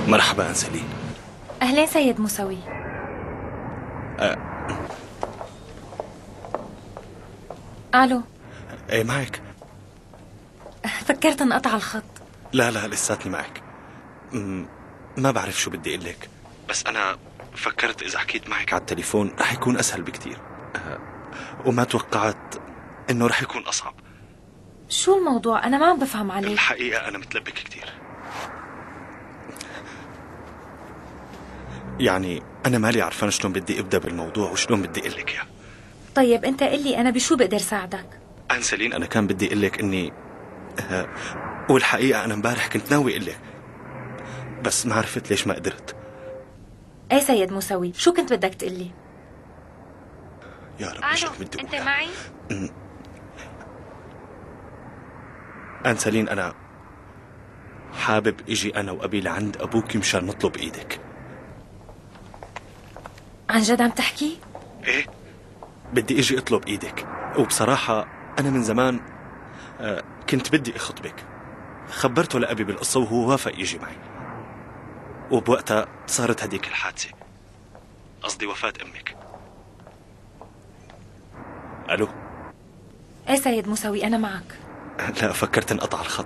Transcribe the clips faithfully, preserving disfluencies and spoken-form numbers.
مرحبا أنسلين. أهلين سيد موسوي. أه. ألو. ايه معك؟ فكرت انقطع الخط. لا لا لساتني معك. ما بعرف شو بدي اقول لك، بس أنا فكرت إذا حكيت معك على التليفون رح يكون أسهل بكتير، أه. وما توقعت إنه رح يكون أصعب. شو الموضوع؟ أنا ما عم بفهم عليك. الحقيقة أنا متلبك كتير. يعني أنا مالي عرفان شلون بدي أبدأ بالموضوع وشلون بدي أقول لك إياه. طيب أنت قل لي أنا بشو بقدر ساعدك؟ أنسلين أنا كان بدي أقول لك إني أه والحقيقة أنا امبارح كنت ناوي أقول لك، بس ما عرفت ليش ما قدرت. ايه سيد موسوي، شو كنت بدك تقول لي؟ يا رب ايش بدي أنت معي؟ أنسلين أنا حابب إجي أنا وأبي لعند أبوك مشان نطلب إيدك. عن جد عم تحكي؟ إيه بدي إجي أطلب إيدك، وبصراحة أنا من زمان آه كنت بدي أخطبك. خبرته لأبي بالقصة وهو وافق يجي معي، وبوقتها صارت هديك الحادثة، قصدي وفاة أمك. ألو. ايه سيد موسوي أنا معك. لا فكرت انقطع الخط.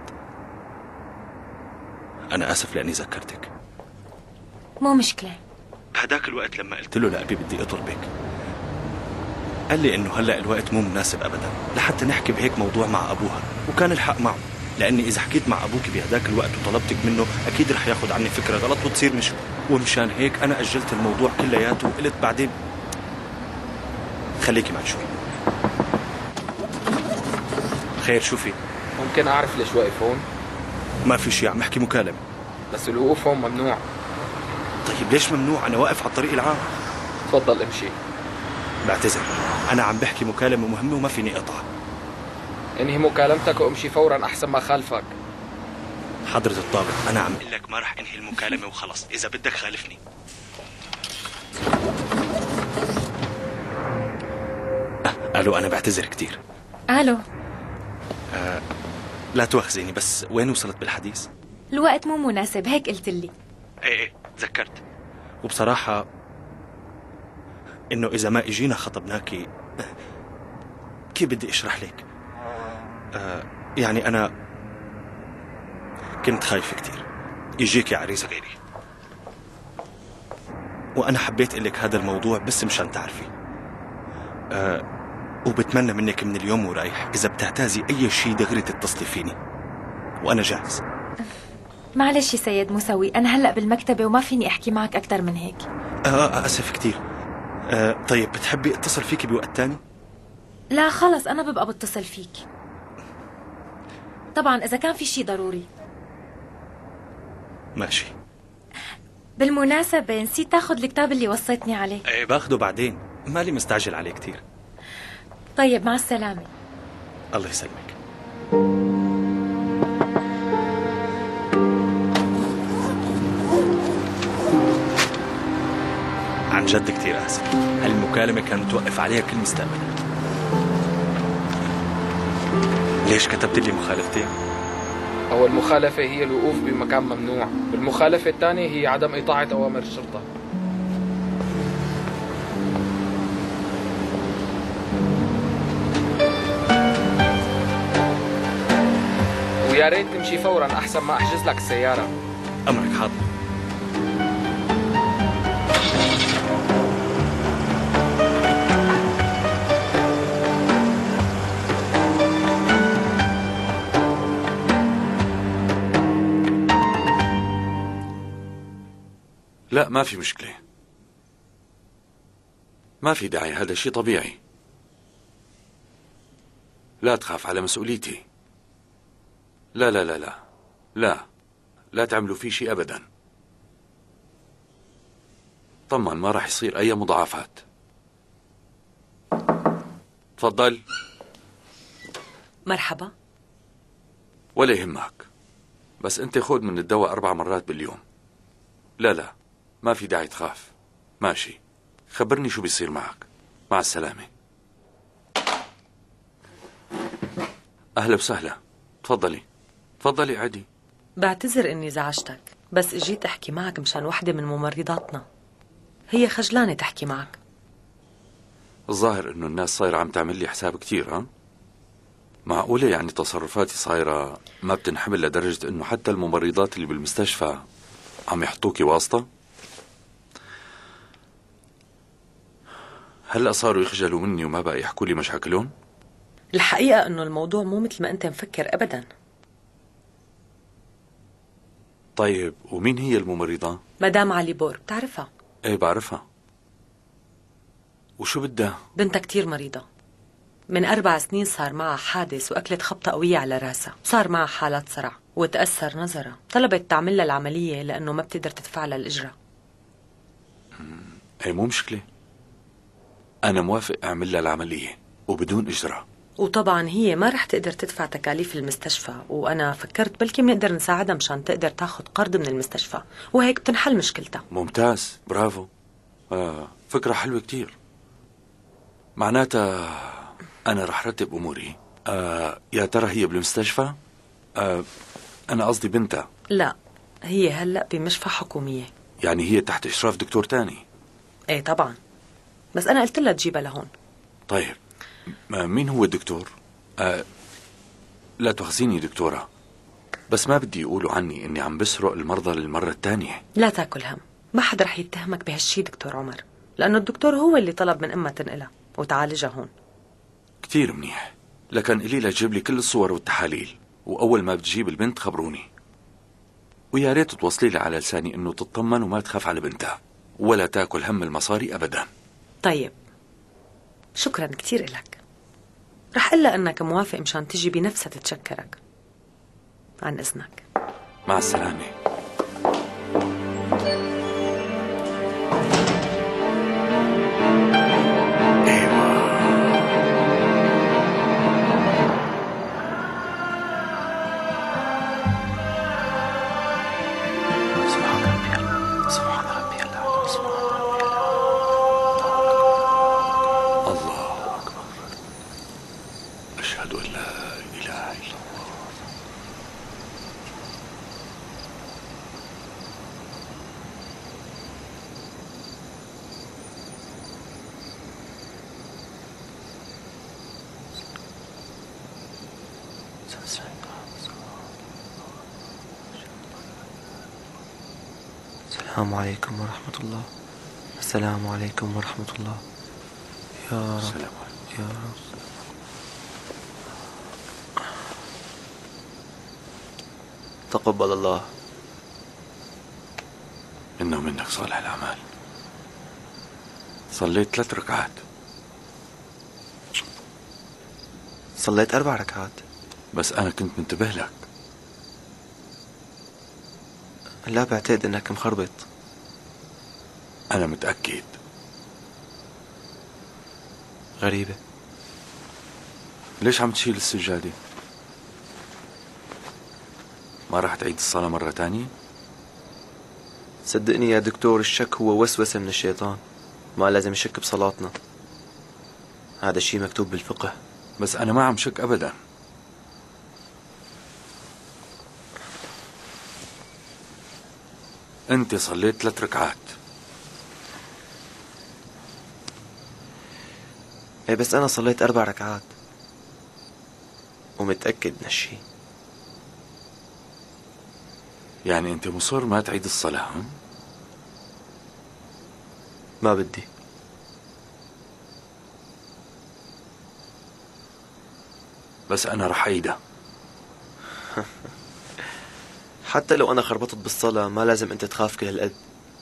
أنا آسف لأني ذكرتك. مو مشكلة. بهداك الوقت لما قلت له لأبي بدي أطلبك قال لي إنه هلأ الوقت مو مناسب أبدا لحتى نحكي بهيك موضوع مع أبوها، وكان الحق معه، لأني إذا حكيت مع أبوك بهداك الوقت وطلبتك منه أكيد رح ياخد عني فكرة غلط وتصير مشو، ومشان هيك أنا أجلت الموضوع كلياته وقلت بعدين خليكي معي شوي. خير شو في؟ ممكن أعرف ليش واقف هون؟ ما في شيء، عم احكي مكالمة. بس الوقوف هون ممنوع. طيب ليش ممنوع؟ أنا واقف على الطريق العام. تفضل امشي. بعتذر، أنا عم بحكي مكالمة مهمة وما فيني أقطع. انهي مكالمتك وامشي فورا أحسن ما خالفك. حضرة الضابط أنا عم أقول لك ما رح أنهي المكالمة وخلص، إذا بدك خالفني. أه. ألو أنا بعتذر كتير. ألو. أه لا تواخذيني، بس وين وصلت بالحديث؟ الوقت مو مناسب هيك قلت لي. ايه ايه تذكرت. وبصراحة إنه إذا ما إجينا خطبناكي كيف بدي أشرح لك؟ أه يعني أنا كنت خايف كتير يجيكي عريس غيري، وأنا حبيت إلك هذا الموضوع بس مشان تعرفي. أه وبتمنى منك من اليوم ورايح إذا بتعتازي أي شيء دغري تتصلي فيني وأنا جاهز. معلش يا سيد موسوي، أنا هلأ بالمكتبة وما فيني أحكي معك أكتر من هيك. آه أسف كتير. آه طيب بتحبي اتصل فيكي بوقت تاني؟ لا خلص أنا ببقى بتصل فيك طبعا إذا كان في شيء ضروري. ماشي. بالمناسبة نسيت تاخذ الكتاب اللي وصيتني عليه. ايه باخده بعدين، مالي مستعجل عليه كتير. طيب مع السلامة. الله يسلمك. عن جد كتير آسف، هالمكالمة كانت توقف عليها كل مستقبلي. ليش كتبت لي مخالفتين؟ أول مخالفة هي الوقوف بمكان ممنوع، والمخالفة الثانية هي عدم إطاعة أوامر الشرطة. ويا ريت تمشي فورا أحسن ما أحجز لك السيارة. أمرك حاضر. لا ما في مشكلة، ما في داعي، هذا شيء طبيعي. لا تخاف على مسؤوليتي. لا لا لا لا لا لا تعملوا فيه شيء أبدا. طمن ما راح يصير أي مضاعفات. تفضل. مرحبا. ولا يهمك، بس أنت خذ من الدواء أربع مرات باليوم. لا لا ما في داعي تخاف. ماشي، خبرني شو بيصير معك. مع السلامة. أهلا وسهلا. تفضلي تفضلي عادي. بعتذر إني زعجتك. بس اجيت احكي معك مشان وحدة من ممرضاتنا، هي خجلانة تحكي معك. الظاهر انه الناس صايرة عم تعمل لي حساب كتير. ها معقولة يعني تصرفاتي صايرة ما بتنحمل لدرجة انه حتى الممرضات اللي بالمستشفى عم يحطوكي واسطة؟ هلأ صاروا يخجلوا مني وما بقى يحكوا لي مشاكلهم؟ الحقيقة انه الموضوع مو مثل ما انت مفكر ابدا. طيب ومين هي الممرضة؟ مدام علي بور، بتعرفها؟ ايه بعرفها. وشو بدها؟ بنتها كتير مريضة، من أربع سنين صار معها حادث وأكلت خبطة قوية على راسها، صار معها حالات صرع وتأثر نظرها، طلبت تعمل لها العملية لأنه ما بتقدر تدفع لها الإجرة. ايه مو مشكلة، أنا موافق أعمل لها العملية وبدون إجرة. وطبعا هي ما رح تقدر تدفع تكاليف المستشفى، وأنا فكرت بلكي بنقدر نساعدها مشان تقدر تاخد قرض من المستشفى، وهيك بتنحل مشكلتها. ممتاز، برافو. آه فكرة حلوة كتير. معناتها أنا رح رتب أموري. آه يا ترى هي بالمستشفى؟ آه أنا قصدي بنتها. لا، هي هلأ بمشفى حكومية. يعني هي تحت إشراف دكتور تاني؟ ايه طبعا، بس أنا قلت لها تجيبها لهون. طيب مين هو الدكتور؟ آه لا تخزيني دكتورة، بس ما بدي يقولوا عني إني عم بسرق المرضى للمرة الثانية. لا تاكل هم، ما حدا رح يتهمك بهالشي دكتور عمر، لأنه الدكتور هو اللي طلب من أمها تنقلها وتعالجها هون. كتير منيح، لكن إلي لتجيب لي كل الصور والتحاليل، وأول ما بتجيب البنت خبروني، ويا ريت توصلي لي على لساني إنه تطمن وما تخاف على بنتها ولا تاكل هم المصاري أبدا. طيب شكرا كتير إلك، رح قلها أنك موافق مشان تجي بنفسها تتشكرك. عن إذنك. مع السلامة. السلام عليكم ورحمة الله. السلام عليكم ورحمة الله. يا رب يا رب. تقبل الله. إنه منك صالح الأعمال. صليت ثلاث ركعات. صليت أربع ركعات. بس أنا كنت منتبه لك. لا، بعتقد إنك مخربط. أنا متأكد. غريبة. ليش عم تشيل السجادة؟ ما راح تعيد الصلاة مرة تانية؟ صدقني يا دكتور، الشك هو وسوسة من الشيطان، ما لازم يشك بصلاتنا، هذا الشيء مكتوب بالفقه. بس أنا ما عم شك أبدا. أنت صليت ثلاث ركعات. ايه بس أنا صليت أربع ركعات ومتأكد من هالشي. يعني أنت مصر ما تعيد الصلاة؟ هم؟ ما بدي. بس أنا رح أعيدها. حتى لو أنا خربطت بالصلاة ما لازم أنت تخاف كل هالقد،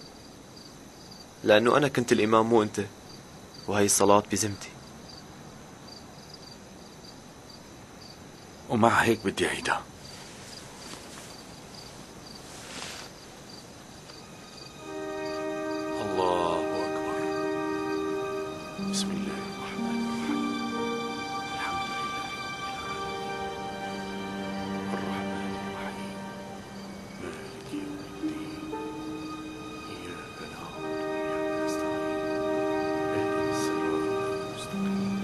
لأنه أنا كنت الإمام مو أنت، وهي الصلاة بذمتي. ومع هيك بدي أعيدها. الله أكبر. بسم الله الرحمن الرحيم. الحمد لله رب العالمين الرحمن الرحيم مالك يوم الدين إياك نعبد وإياك نستعين اهدنا الصراط المستقيم.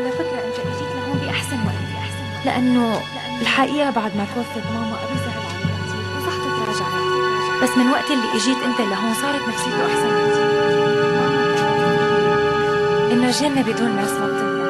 وعلى فكرة أنت اجيت لهون بأحسن وقت، بأحسن لأنه الحقيقة بعد ما توفت ماما أبي زعل عليها كثير وصحته تراجعت، بس من وقت اللي اجيت أنت لهون صارت نفسيته أحسن كثير. إنه الجنة بدون ناس ما بتنقص.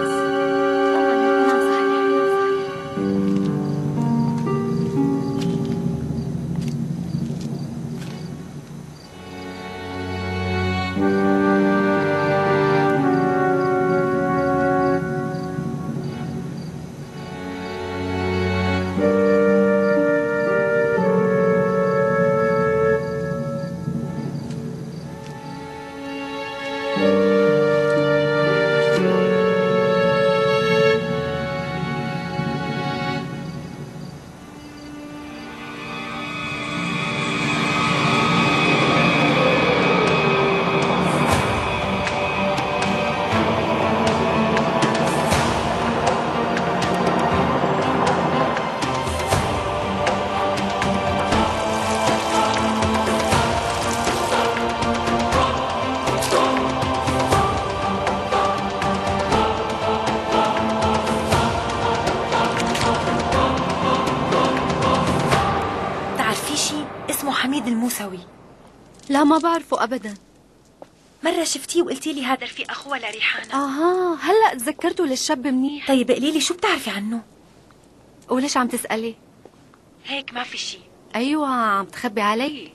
حميد الموسوي. لا ما بعرفه أبدا. مرة شفتيه وقلتي لي هذا رفيق أخوها لريحانة. آها هلأ تذكرته للشاب منيح. طيب قولي لي شو بتعرفي عنه؟ وليش عم تسألي؟ هيك ما في شيء. أيوة عم تخبي علي.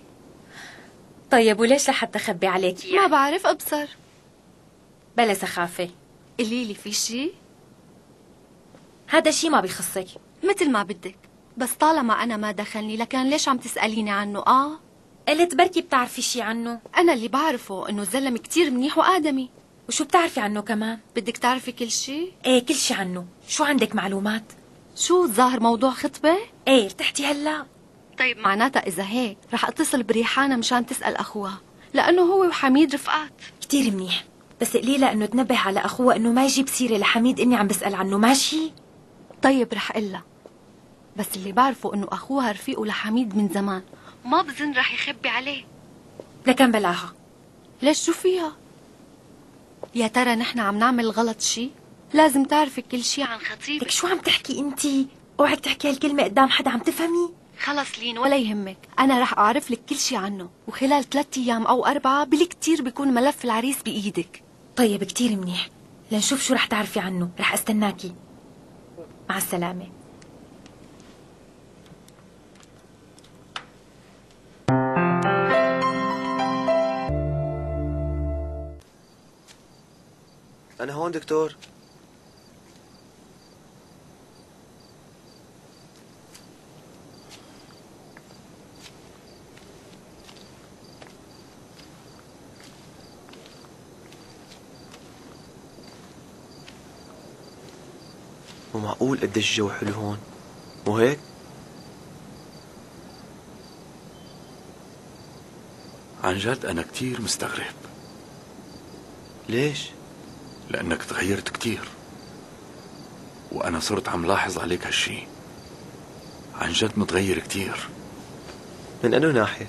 طيب وليش لحتى أخبي عليكي يعني؟ ما بعرف أبصر. بلا سخافة. قولي لي في شيء؟ هذا شيء ما بيخصك. مثل ما بدك، بس طالما أنا ما دخلني لكن ليش عم تسأليني عنه؟ آه قلت بركي بتعرفي شيء عنه. أنا اللي بعرفه إنه زلمة كتير منيح وآدمي. وشو بتعرفي عنه كمان؟ بدك تعرفي كل شيء؟ ايه كل شيء عنه. شو عندك معلومات؟ شو ظاهر موضوع خطبة؟ ايه ارتحتي هلا؟ طيب معناتها إذا هيك رح أتصل بريحانة مشان تسأل أخوها، لأنه هو وحميد رفقات. كتير منيح، بس قليلة إنه تنبه على أخوها إنه ما يجيب سيرة لحميد إني عم بسأل عنه، ماشي؟ طيب رح قلها، بس اللي بعرفه إنه أخوها رفيقه لحميد من زمان، ما بظن رح يخبي عليه. لكن بلاها. ليش شو فيها؟ يا ترى نحن عم نعمل غلط شي؟ لازم تعرفي كل شي عن خطيبك. لك شو عم تحكي انتي؟ اوعك تحكي هالكلمة قدام حدا عم تفهمي؟ خلص لين ولا يهمك، أنا رح أعرف لك كل شي عنه، وخلال ثلاثة أيام أو أربعة بالكتير بيكون ملف العريس بإيدك. طيب كتير منيح، لنشوف شو رح تعرفي عنه، رح استناكي. مع السلامة. أنا هون دكتور. مو معقول قديش الجو حلو هون، مو هيك؟ عن جد أنا كتير مستغرب. ليش؟ لأنك تغيرت كتير، وأنا صرت عم لاحظ عليك هالشي. عن جد متغير كتير. من أنو ناحية؟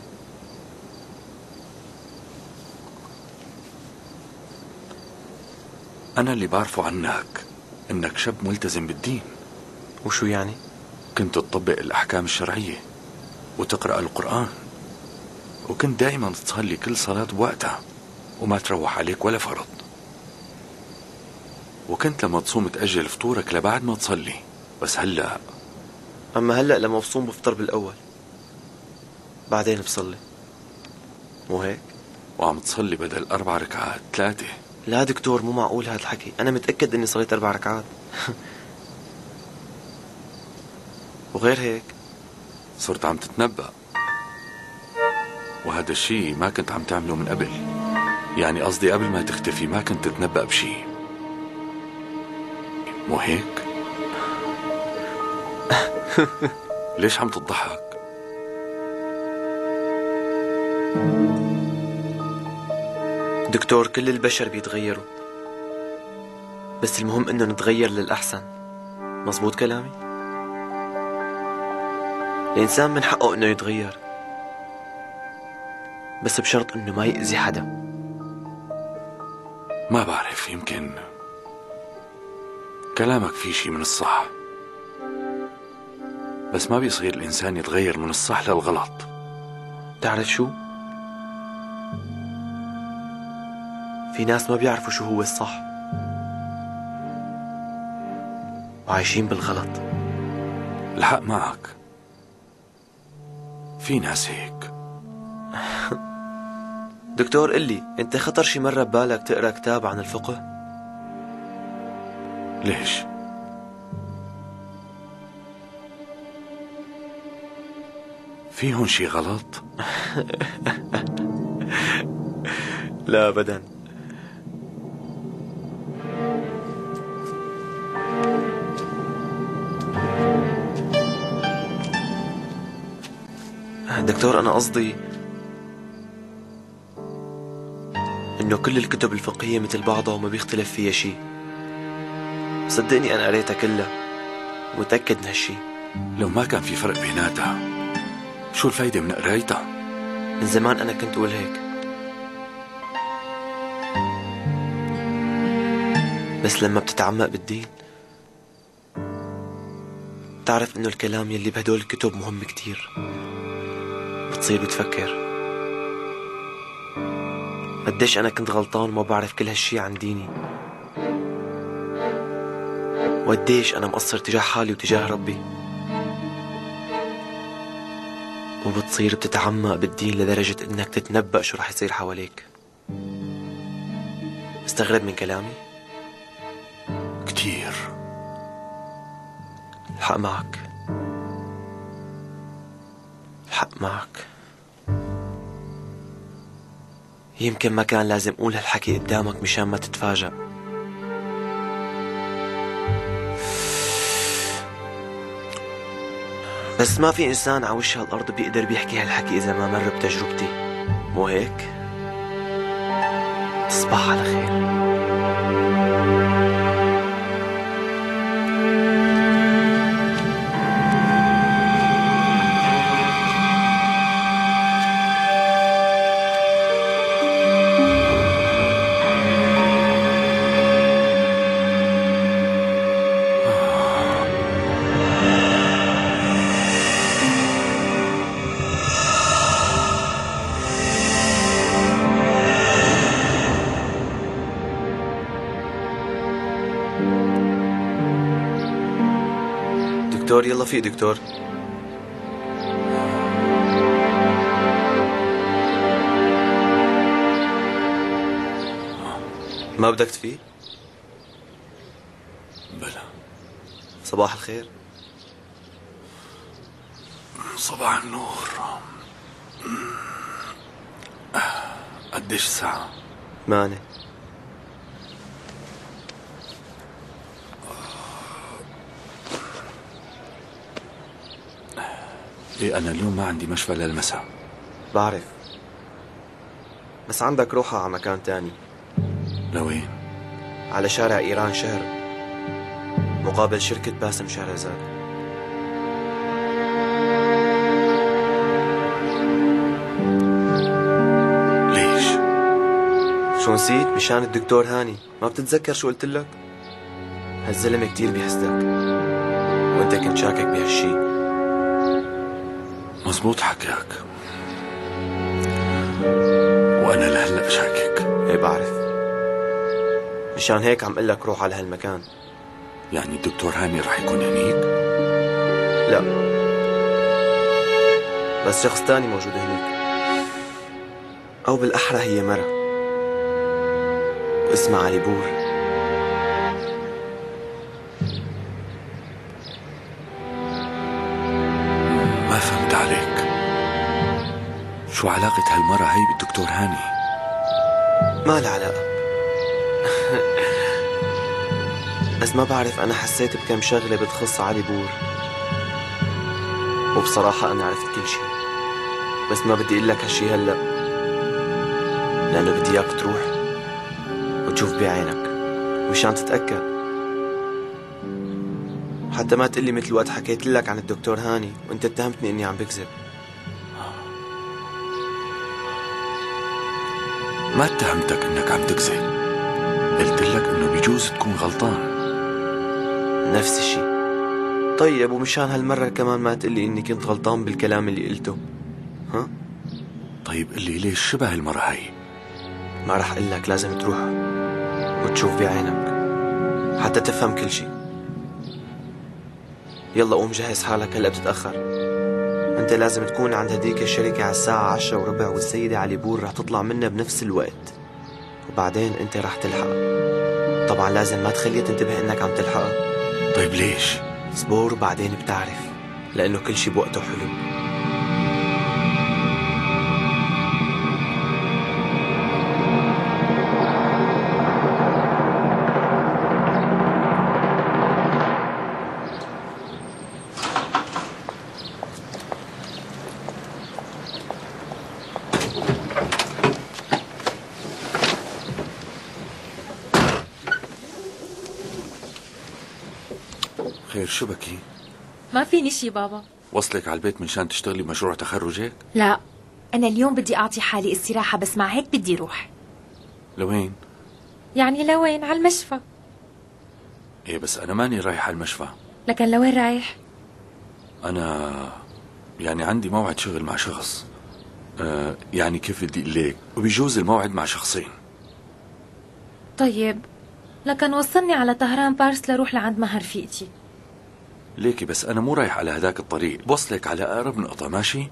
أنا اللي بعرفه عنك إنك شاب ملتزم بالدين. وشو يعني؟ كنت تطبق الأحكام الشرعية وتقرأ القرآن، وكنت دائما تصلي كل صلاة بوقتها وما تروح عليك ولا فرض، وكنت لما تصوم تأجل فطورك لبعد ما تصلي. بس هلأ أما هلأ لما بصوم بفطر بالأول بعدين بصلي، مو هيك؟ وعم تصلي بدل أربع ركعات ثلاثة. لا دكتور مو معقول هذا الحكي، أنا متأكد إني صليت أربع ركعات. وغير هيك صرت عم تتنبأ، وهذا الشيء ما كنت عم تعمله من قبل. يعني قصدي قبل ما تختفي ما كنت تتنبأ بشيء، مو هيك؟ ليش عم تضحك؟ دكتور كل البشر بيتغيروا، بس المهم إنه نتغير للأحسن. مزبوط كلامي؟ الإنسان من حقه إنه يتغير، بس بشرط إنه ما يأذي حدا. ما بعرف، يمكن كلامك فيه شي من الصح، بس ما بيصير الإنسان يتغير من الصح للغلط. تعرف شو؟ في ناس ما بيعرفوا شو هو الصح وعايشين بالغلط. الحق معك، في ناس هيك. دكتور قل لي، انت خطر شي مرة ببالك تقرأ كتاب عن الفقه؟ ليش؟ في هون شي غلط؟ لا أبدا. دكتور أنا قصدي إنه كل الكتب الفقهية مثل بعضها وما بيختلف فيها شي. صدقني أنا قريتها كلها ومتأكد من هالشي. لو ما كان في فرق بيناتها شو الفايدة من قرايتها؟ من زمان أنا كنت أقول هيك، بس لما بتتعمق بالدين بتعرف إنه الكلام يلي بهدول الكتب مهم كتير. بتصير بتفكر قديش أنا كنت غلطان وما بعرف كل هالشي عن ديني، وقديش أنا مقصر تجاه حالي وتجاه ربي. وبتصير بتتعمق بالدين لدرجة إنك تتنبأ شو رح يصير حواليك. استغرب من كلامي؟ كتير. الحق معك، الحق معك. يمكن ما كان لازم أقول هالحكي قدامك مشان ما تتفاجأ، بس ما في إنسان على وش هالأرض بيقدر بيحكي هالحكي إذا ما مر بتجربتي، مو هيك؟ تصبح على خير. دكتور يلا في دكتور. ما بدك تفي؟ بلا. صباح الخير. صباح النور. قديش الساعة؟ ثمانية. ايه أنا اليوم ما عندي مشفى للمساء. بعرف، بس عندك روحة على مكان تاني. لوين؟ على شارع إيران شهر، مقابل شركة باسم شهرزاد. ليش؟ شو نسيت؟ مشان الدكتور هاني. ما بتتذكر شو قلت لك؟ هالزلمة كتير بيحسدك وانت كنت شاكك بهالشي. مزبوط حكاك، وأنا لهلأ شاكك. ايه بعرف، مشان هيك عم قلك روح على هالمكان. يعني الدكتور هاني رح يكون هنيك؟ لا، بس شخص تاني موجود هنيك، أو بالأحرى هي مرة واسمها علي بور. ما فهمت عليك. شو علاقة هالمرة هي بالدكتور هاني؟ ما لها علاقة. بس ما بعرف، أنا حسيت بكم شغلة بتخص علي بور، وبصراحة أنا عرفت كل شيء، بس ما بدي أقول لك هالشي هلأ لأنه بدي إياك تروح وتشوف بعينك مشان تتأكد، حتى ما تقلي مثل وقت حكيت لك عن الدكتور هاني وانت اتهمتني اني عم بكذب. ما اتهمتك انك عم تكذب، قلت لك انه بيجوز تكون غلطان. نفس الشي. طيب ومشان هالمرة كمان ما تقلي إني كنت غلطان بالكلام اللي قلته. ها؟ طيب قلي ليش شبه المرة هاي؟ ما رح قلك، لازم تروح وتشوف بعينك حتى تفهم كل شي. يلا قوم جهز حالك، هلأ بتتأخر. انت لازم تكون عند هديك الشركة على الساعة عشرة وربع، والسيدة علي بور رح تطلع منها بنفس الوقت، وبعدين انت رح تلحق. طبعا لازم ما تخليها تنتبه انك عم تلحقها. طيب ليش؟ صبور بعدين بتعرف، لأنه كل شي بوقته حلو. خير شو بكي؟ ما فيني شي بابا. وصلك على البيت منشان تشتغلي مشروع تخرجك؟ لا، أنا اليوم بدي أعطي حالي استراحة، بس مع هيك بدي روح. لوين؟ يعني لوين؟ على المشفى. ايه بس أنا ماني رايح على المشفى. لكن لوين رايح؟ أنا يعني عندي موعد شغل مع شخص. آه يعني كيف بدي أقول لك، وبيجوز الموعد مع شخصين. طيب لكن وصلني على طهران بارس لروح لعند مها رفيقتي. ليكي بس أنا مو رايح على هذاك الطريق، بوصلك على أقرب نقطة. ماشي؟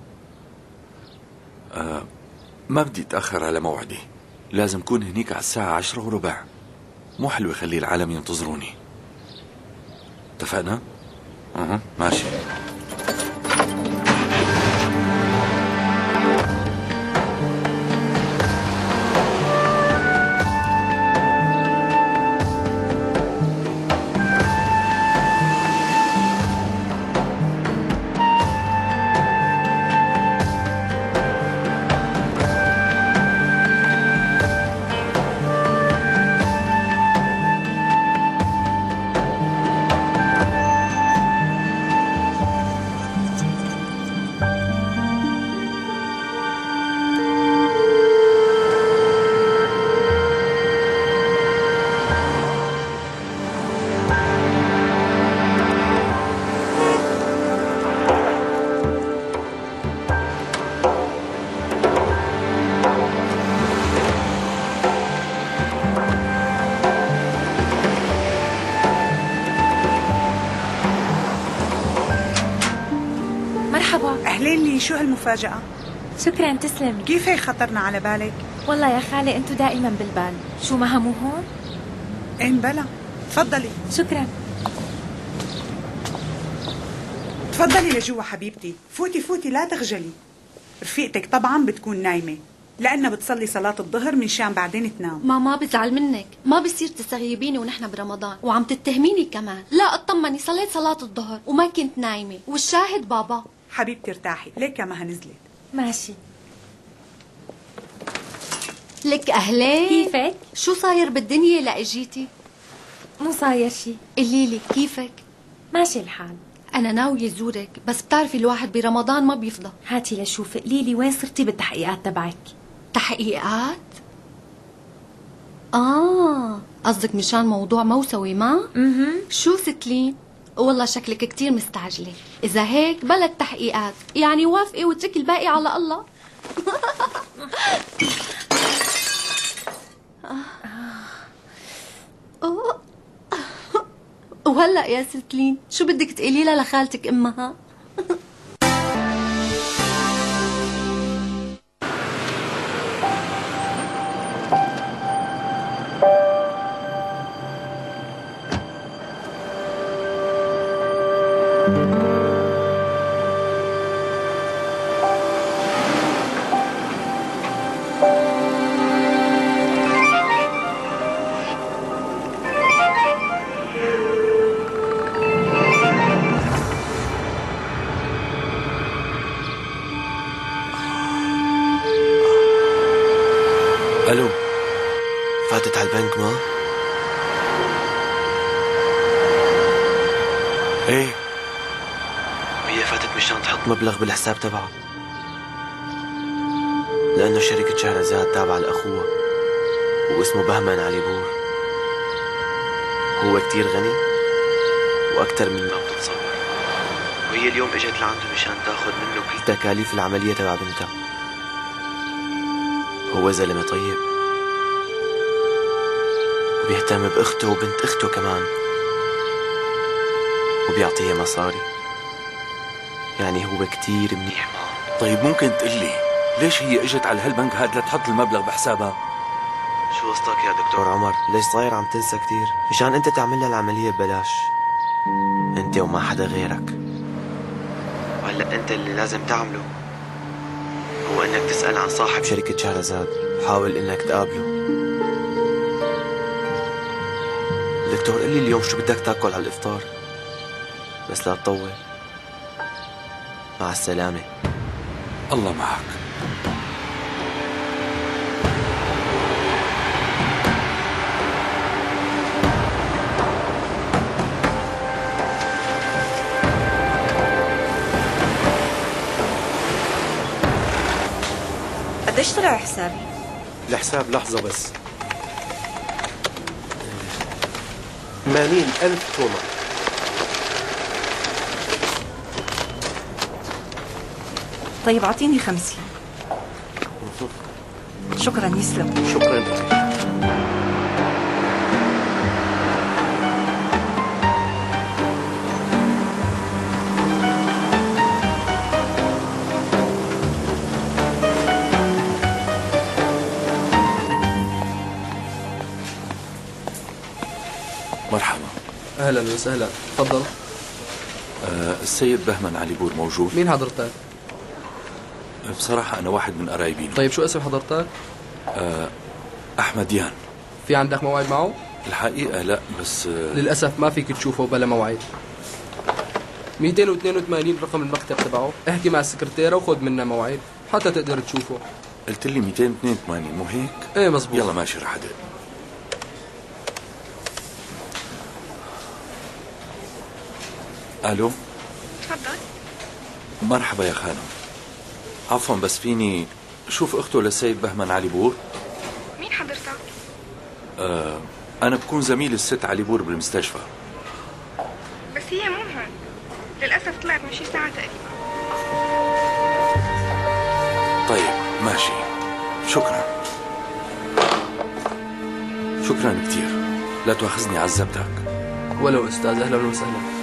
آه ما بدي أتأخر على موعدي، لازم كون هنيك على الساعة عشرة وربع. مو حلو يخلي العالم ينتظروني. اتفقنا؟ أه ماشي. أهلين لي، شو هالمفاجأة؟ شكرا تسلمي. كيف هيك خطرنا على بالك؟ والله يا خالي انتو دائما بالبال. شو مها مو هون؟ إن بلا. تفضلي. شكرا. تفضلي لجوا حبيبتي، فوتي فوتي لا تخجلي. رفيقتك طبعا بتكون نايمة لأنها بتصلي صلاة الظهر من شان بعدين تنام. ماما بزعل منك، ما بصير تستغيبيني ونحن برمضان وعم تتهميني كمان. لا اطمني، صليت صلاة الظهر وما كنت نايمة، والشاهد بابا. حبيبتي ارتاحي، ليك يا مها نزلت. ماشي. لك أهلين. كيفك؟ شو صاير بالدنيا لأجيتي؟ مو صاير شي. قليلي كيفك؟ ماشي الحال. أنا ناوية زورك، بس بتعرفي الواحد برمضان ما بيفضى. هاتي لشوف، قليلي وين صرتي بالتحقيقات تبعك؟ تحقيقات؟ آه قصدك مشان موضوع موسوي ما؟ اها. شو ستلين؟ والله شكلك كتير مستعجلة. إذا هيك بلا التحقيقات، يعني وافقي واتركي الباقي على الله. وهلأ يا ستلين شو بدك تقولي لها لخالتك أمها؟ الو، فاتت على البنك ما؟ ايه، هي فاتت مشان تحط مبلغ بالحساب تبعها، لأنه شركة شهرزاد تابعة لأخوها واسمه بهمن علي بور. هو كتير غني وأكثر من ما بتتصور. وهي اليوم اجت لعنده مشان تاخذ منه كل تكاليف العملية تبع بنتها. هو زلمة طيب وبيهتم بأخته وبنت أخته كمان، وبيعطيها مصاري، يعني هو كتير منيح معه. طيب ممكن تقلي ليش هي اجت على هالبنك هاد لتحط المبلغ بحسابها؟ شو قصدك يا دكتور عمر؟ ليش صاير عم تنسى كتير؟ مشان انت تعمل لها العملية ببلاش، انت وما حدا غيرك. وهلا انت اللي لازم تعمله هو انك تسأل عن صاحب شركة شهرزاد، وحاول انك تقابله. دكتور قل لي اليوم شو بدك تاكل على الافطار، بس لا تطول. مع السلامة. الله معك. قديش طلع حسابي؟ الحساب لحظة بس. ثمانين ألف دولار. طيب أعطيني خمسين. شكرا يسلم. شكرا لك. مرحبا. اهلا وسهلا، تفضل. أه السيد بهمن علي بور موجود؟ مين حضرتك؟ بصراحة أنا واحد من قرايبينه. طيب شو اسم حضرتك؟ أه أحمد يان. في عندك موعد معه؟ الحقيقة لا، بس أه للأسف ما فيك تشوفه بلا موعد. مئتين واثنين وثمانين رقم المكتب تبعه، احكي مع السكرتيرة وخذ منها موعد حتى تقدر تشوفه. قلت لي مئتين واثنين وثمانين مو هيك؟ ايه مزبوط. يلا ماشي رح أدق. الو. تفضل. مرحبا يا خانم. عفوا بس فيني شوف اخته للسيد بهمن علي بور؟ مين حضرتك؟ آه انا بكون زميل الست علي بور بالمستشفى. بس هي مو هون، للاسف طلعت من شي ساعه تقريبا. طيب ماشي، شكرا. شكرا كتير، لا تواخذني عذبتك. ولو استاذ، اهلا وسهلا.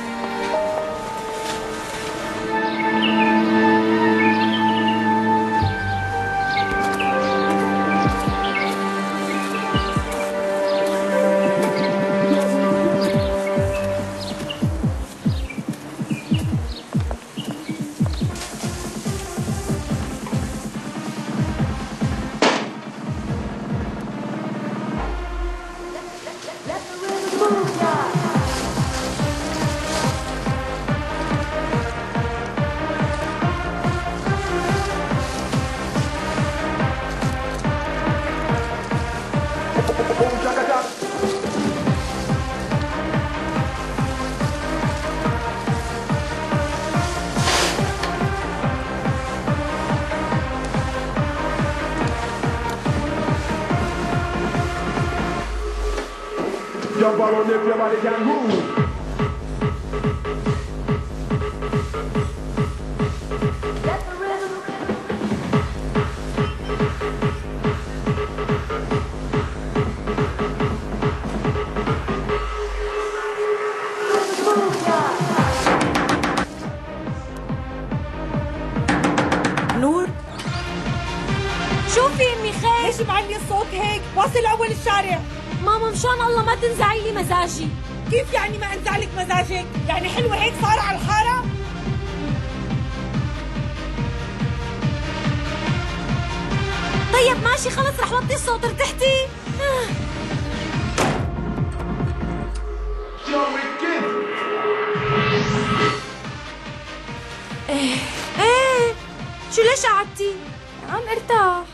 Jump around if your body can move. نور، شوفي امي خير. ليش معلي الصوت هيك؟ واصل اول الشارع. ماما مشان الله ما تنزعي لي مزاجي. كيف يعني ما انزعلك مزاجك؟ يعني حلوة هيك صار على الحارة؟ طيب ماشي خلص رح وطي الصوت، ارتحتي؟ ايه ايه شو ليش قعدتي؟ عم ارتاح.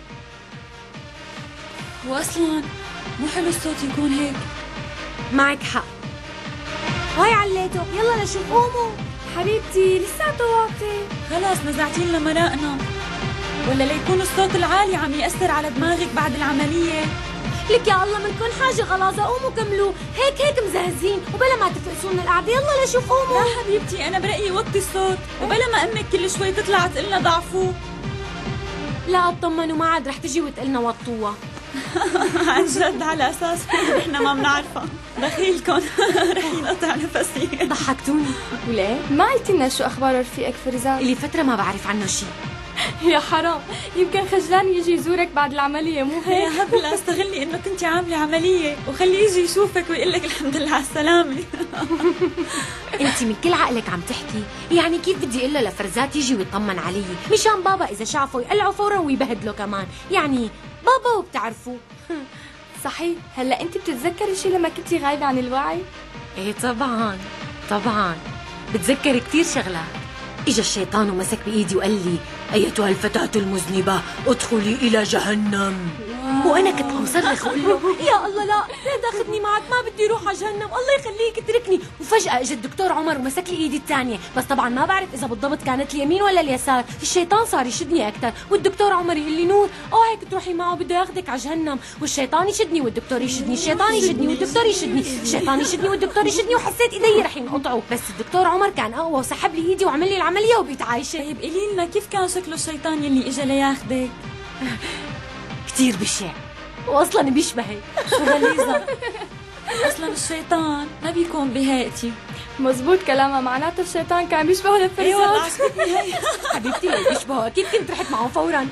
واصلا مو حلو الصوت يكون هيك. معك حق. هاي عليته، يلا لشوف قوموا. حبيبتي لساته واطي. خلاص نزعتين لمرائنا، ولا ليكون الصوت العالي عم يأثر على دماغك بعد العملية؟ لك يا الله منكم حاجة غلاظة، قوموا كملوا، هيك هيك مزهزين وبلا ما تفقسونا القعدة، يلا لشوف قوموا. لا حبيبتي أنا برأيي وطي الصوت وبلا ما أمك كل شوي تطلع تقلنا ضعفوا. لا اطمنوا ما عاد رح تجي وتقلنا وطوها. عن جد على أساس نحن ما بنعرفها، دخيلكم رح ينقطع نفسي. ضحكتوني. وليه؟ ما قلتي لنا شو أخبار رفيقك فرزان؟ إلي فترة ما بعرف عنه شيء. يا حرام، يمكن خجلان يجي يزورك بعد العملية مو هيك؟ يا هبلة استغلي انه كنتي عاملة عملية وخليه يجي يشوفك ويقول لك الحمد لله على السلامة. انت من كل عقلك عم تحكي، يعني كيف بدي اقول له لفرزات يجي ويطمن علي؟ مشان بابا اذا شافه يقلعه فورا ويبهدله كمان، يعني بابا وبتعرفوا. صحيح، هلا انت بتتذكري شي لما كنتي غايبة عن الوعي؟ ايه طبعا طبعا بتذكر كثير شغلات. اجا الشيطان ومسك بايدي وقال لي ايتها الفتاة المذنبة ادخلي الى جهنم. وانا كنت عم صرخ واقول له يا الله لا لا تاخذني معك، ما بدي اروح على جهنم، الله يخليك اتركني. وفجأة اجى الدكتور عمر ومسك لي ايدي الثانية، بس طبعا ما بعرف اذا بالضبط كانت اليمين ولا اليسار. الشيطان صار يشدني اكثر، والدكتور عمر يقول لي نور اوعك تروحي معه بده ياخذك على جهنم. والشيطان يشدني والدكتور يشدني، الشيطان يشدني والدكتور يشدني، الشيطان يشدني والدكتور يشدني، وحسيت ايدي رح ينقطعوا، بس الدكتور عمر كان اقوى وسحب لي ايدي وعمل لي العملية وبقيت عايشة. طيب قولي لنا كيف كان شكله الشيطان يلي اجى لياخذك؟ كثير بشع واصلا بيشبهك. شو غليظة، اصلا الشيطان ما بيكون بهيئتي. مزبوط كلامها، معناته الشيطان كان بيشبهه لفرزان. ايه والله عجبتني هي. حبيبتي لو بيشبهه اكيد كنت رحت معه فورا.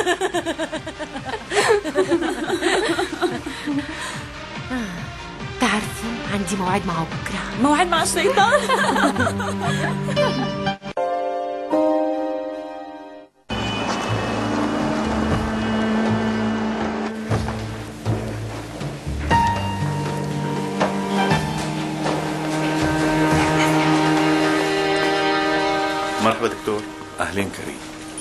تعرفوا عندي موعد معه بكره. موعد مع الشيطان؟ مرحبا دكتور. أهلين كريم.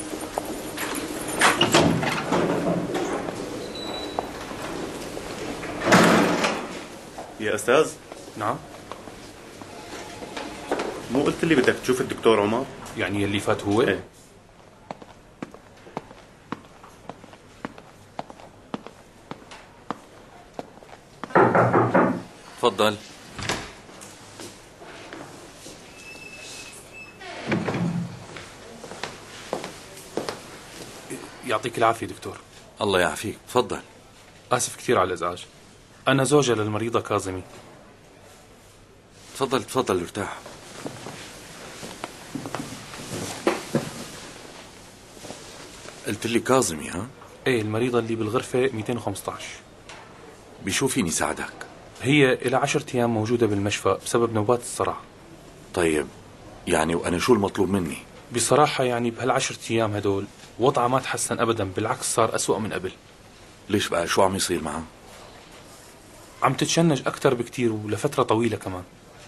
يا أستاذ. نعم. مو قلت لي بدك تشوف الدكتور عمر؟ يعني اللي فات هو؟ ايه. تفضل. يعطيك العافية دكتور. الله يعافيك، تفضل. آسف كثير على الإزعاج، أنا زوجة للمريضة كاظمي. تفضل تفضل ارتاح. قلت لي كاظمي ها؟ ايه المريضة اللي بالغرفة مئتين وخمسة عشر. بشو فيني ساعدك؟ هي إلى عشرة أيام موجودة بالمشفى بسبب نوبات الصرع. طيب يعني وأنا شو المطلوب مني؟ بصراحة يعني بهالعشرة أيام هدول وضعها ما تحسن أبدا، بالعكس صار أسوأ من قبل. ليش بقى، شو عم يصير معها؟ عم تتشنج أكتر بكتير ولفترة طويلة كمان.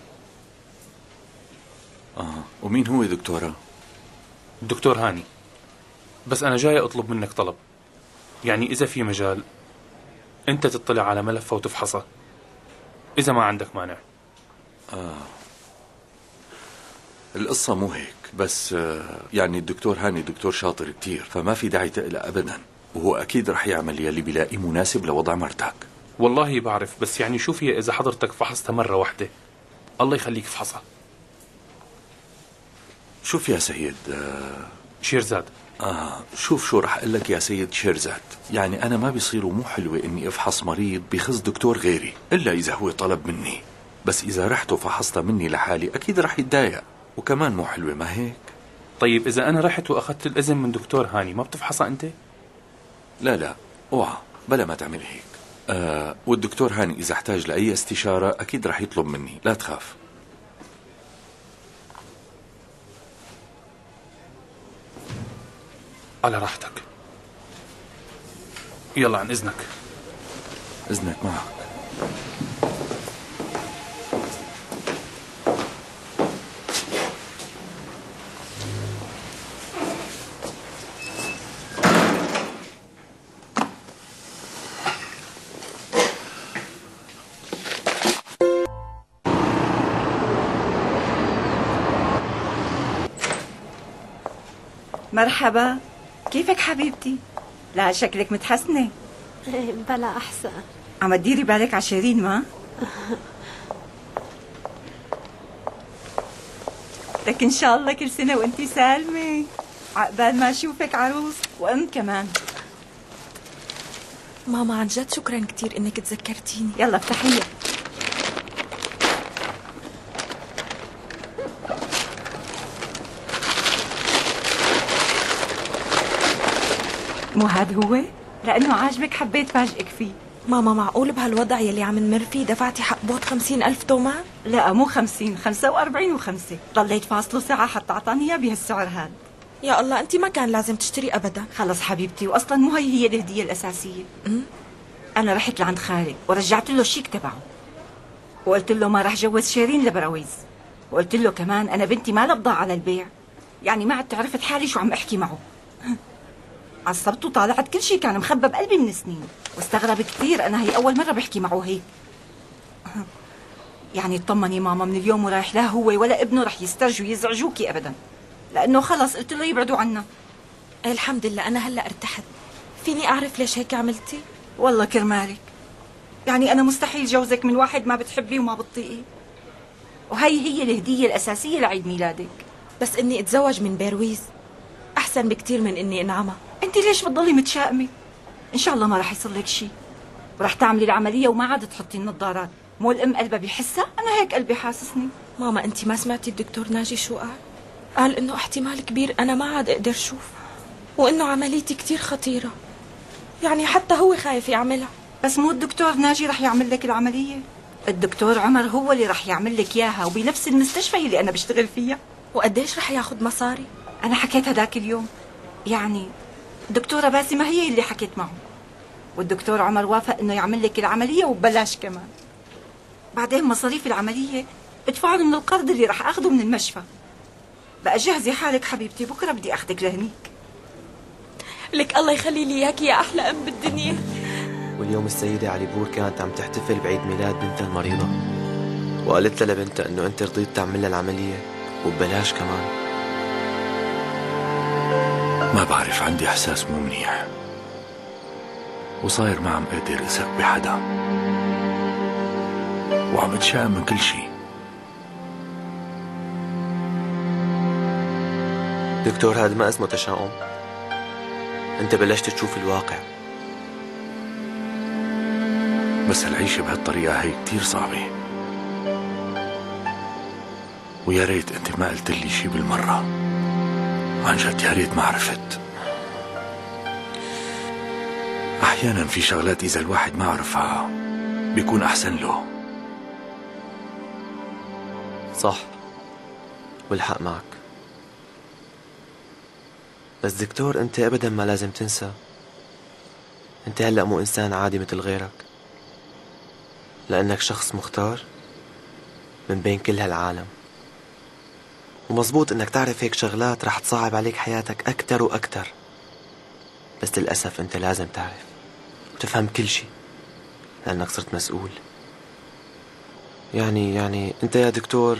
آه، ومين هو دكتورة؟ الدكتور هاني. بس أنا جاي أطلب منك طلب، يعني إذا في مجال أنت تطلع على ملفها وتفحصها إذا ما عندك مانع. آه القصة مو هيك، بس آه يعني الدكتور هاني دكتور شاطر كتير، فما في داعي تقلق أبدا، وهو أكيد رح يعمل يلي بيلاقيه مناسب لوضع مرتك. والله بعرف، بس يعني شو فيها إذا حضرتك فحصتها مرة واحدة؟ الله يخليك فحصها. شوف يا سيد آه شيرزاد. آه شوف شو رح أقول لك يا سيد شيرزاد، يعني أنا ما بيصير مو حلوة إني أفحص مريض بخص دكتور غيري إلا إذا هو طلب مني، بس إذا رحت وفحصتها مني لحالي أكيد رح يتضايق، وكمان مو حلوة ما هيك؟ طيب إذا أنا رحت وأخذت الإذن من دكتور هاني ما بتفحصها أنت؟ لا لا اوعى، بلا ما تعمل هيك. آه والدكتور هاني إذا احتاج لأي استشارة أكيد رح يطلب مني، لا تخاف. على راحتك. يلا عن إذنك. إذنك معك. مرحبا، كيفك حبيبتي؟ لا شكلك متحسنة. بلا أحسن. عم تديري بالك على شيرين ما؟ لك ان شاء الله كل سنة وانتي سالمة، عقبال ما اشوفك عروس وام كمان. ماما عن جد شكرا كتير انك تذكرتيني. يلا افتحيها. مو هاد هو؟ لأنه عاجبك حبيت فاجئك فيه. ماما معقول بهالوضع يلي عم نمر فيه دفعتي حق بوط خمسين ألف تومان؟ لا مو خمسين، خمسة وأربعين وخمسة. ضليت فاصله ساعة حتى أعطاني إياه بهالسعر هاد. يا الله أنت ما كان لازم تشتري أبدا. خلص حبيبتي، وأصلا مو هي هي الهدية الأساسية. م? أنا رحت لعند خالد ورجعت له الشيك تبعه، وقلت له ما رح جوز شيرين لبراويز، وقلت له كمان أنا بنتي ما لها بضاعة على البيع، يعني ما عدت عرفت حالي شو عم أحكي معه. عصبته طالعت كل شيء كان مخبى بقلبي من سنين، واستغرب كثير. أنا هي أول مرة بحكي معه هيك. يعني اطمني ماما، من اليوم ورايح لا هو ولا ابنه رح يسترجوا يزعجوكي أبدا، لأنه خلص قلت له يبعدوا عنا. الحمد لله أنا هلأ ارتحت. فيني أعرف ليش هيك عملتي؟ والله كرمالك. يعني أنا مستحيل جوزك من واحد ما بتحبيه وما بتطيقيه، وهي هي الهدية الأساسية لعيد ميلادك. بس إني أتزوج من بيرويز أحسن بكتير من إني أنعمى. أنت ليش بتضلي متشائمة؟ إن شاء الله ما رح يصير لك شيء، ورح تعملي العملية وما عاد تحطي النظارات. مو الأم قلبها بيحسها؟ أنا هيك قلبي حاسسني. ماما أنت ما سمعتي الدكتور ناجي شو قال؟ قال إنه احتمال كبير أنا ما عاد أقدر شوف، وإنه عمليتي كتير خطيرة، يعني حتى هو خايف يعملها. بس مو الدكتور ناجي رح يعمل لك العملية، الدكتور عمر هو اللي رح يعمل لك إياها، وبنفس المستشفى اللي أنا بشتغل فيها. وقديش رح ياخد مصاري؟ أنا حكيت هداك اليوم، يعني الدكتورة باسمة هي اللي حكيت معه، والدكتور عمر وافق إنه يعمل لك العملية وببلاش كمان. بعدين مصاريف العملية ادفعوا من القرض اللي رح أخده من المشفى. بقى جهزي حالك حبيبتي، بكرة بدي أخدك لهنيك. لك الله يخلي لي إياكي يا أحلى أم بالدنيا. واليوم السيدة علي بور كانت عم تحتفل بعيد ميلاد بنتها المريضة، وقالت لها لبنتها إنه أنت رضيت تعمل لها العملية وببلاش كمان. ما بعرف، عندي إحساس مو منيح، وصاير ما عم قادر أثق بحدا، وعم أتشائم من كل شيء. دكتور هذا ما اسمه تشاؤم، أنت بلشت تشوف الواقع. بس العيشة بهالطريقة هي كتير صعبة، ويا ريت أنت ما قلت لي شي بالمرة. عن جد يا ريت ما عرفت. أحيانا في شغلات إذا الواحد ما عرفها بيكون أحسن له. صح، والحق معك. بس دكتور أنت أبدا ما لازم تنسى، أنت هلأ مو إنسان عادي مثل غيرك، لأنك شخص مختار من بين كل هالعالم. ومزبوط إنك تعرف هيك شغلات رح تصعب عليك حياتك أكتر وأكتر، بس للأسف أنت لازم تعرف وتفهم كل شيء، لأنك صرت مسؤول. يعني يعني أنت يا دكتور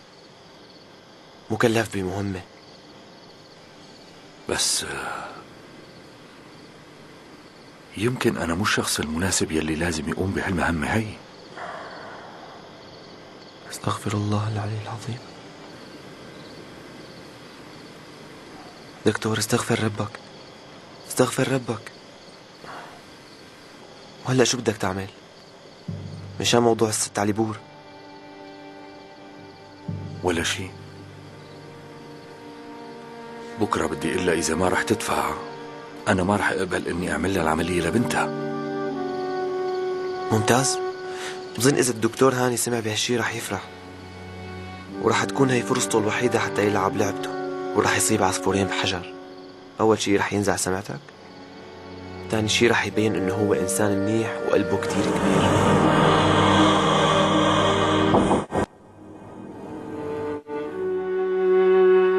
مكلف بمهمة. بس يمكن أنا مو الشخص المناسب يلي لازم يقوم بهالمهمة هي. استغفر الله العلي العظيم. دكتور استغفر ربك، استغفر ربك. وهلأ شو بدك تعمل مشان موضوع الست علي بور؟ ولا شي. بكرة بدي إلا إذا ما رح تدفع أنا ما رح أقبل إني أعمل لها العملية لبنتها. ممتاز. بظن إذا الدكتور هاني سمع بهالشي رح يفرح، ورح تكون هي فرصته الوحيدة حتى يلعب لعبته، ورح يصيب عصفورين بحجر. أول شي رح ينزع سمعتك، تاني شي رح يبين إنه هو إنسان منيح وقلبه كتير كبير.